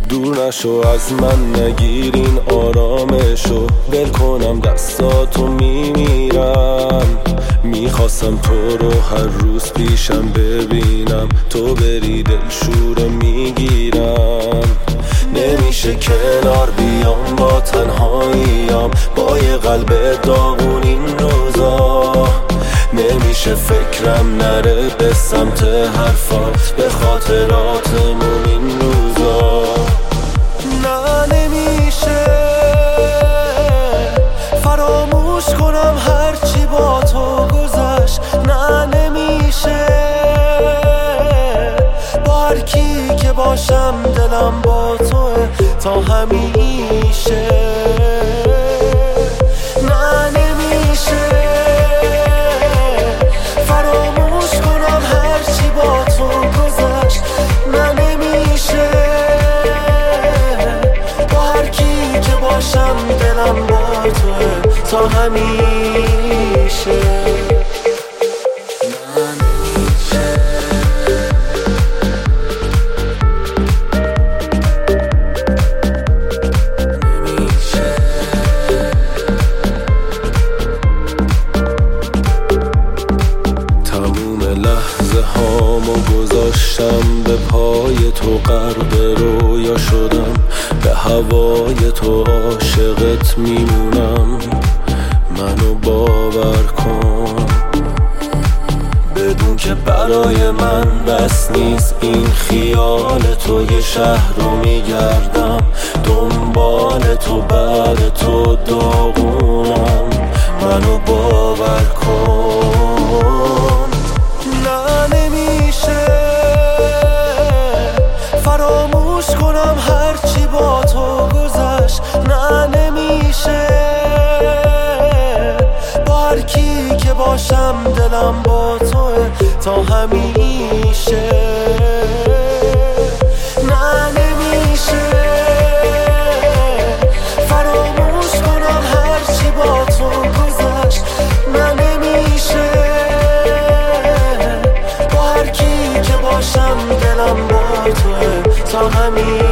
دور نشو از من، نگیر این آرامشو. ول کنم دستاتو میمیرم، میخواستم تو رو هر روز پیشم ببینم، تو بری دلشوره میگیرم. نمیشه کنار بیام با تنهاییم، با یه قلب داغون این روزا. نمیشه فکرم نره به سمت حرفات، به خاطراتمون این روزا. نه نمیشه فراموش کنم هرچی با تو گذشت. نه نمیشه با هر کی که باشم دلم با توه تا همیشه. نه نمیشه فراموش کنم هرچی با تو گذشت. نه نمیشه با هر کی که باشم دلم با توه تا همیشه. لحظه هامو گذاشتم به پای تو، غرق رویا شدم، به هوای تو عاشقت میمونم. منو باور کن بدون که برای من بس نیست این خیال تو. یه شهر رو میگردم دنبال تو، بعد تو داغونم. منو باور کن. نه نمیشه فراموش کنم هرچی با تو گذشت. نه نمیشه با هر کی که باشم دلم با توه تا همیشه. نه نمیشه فراموش کنم هرچی با تو گذشت. نه نمیشه با هر کی که باشم دلم با توه تا همیشه.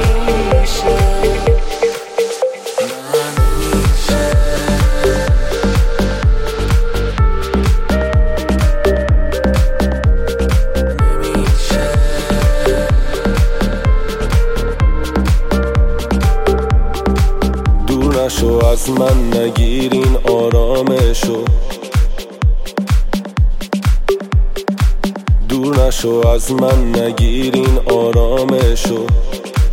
دور نشو از من، نگیر این آرامشو. دور نشو از من، نگیر این آرامشو.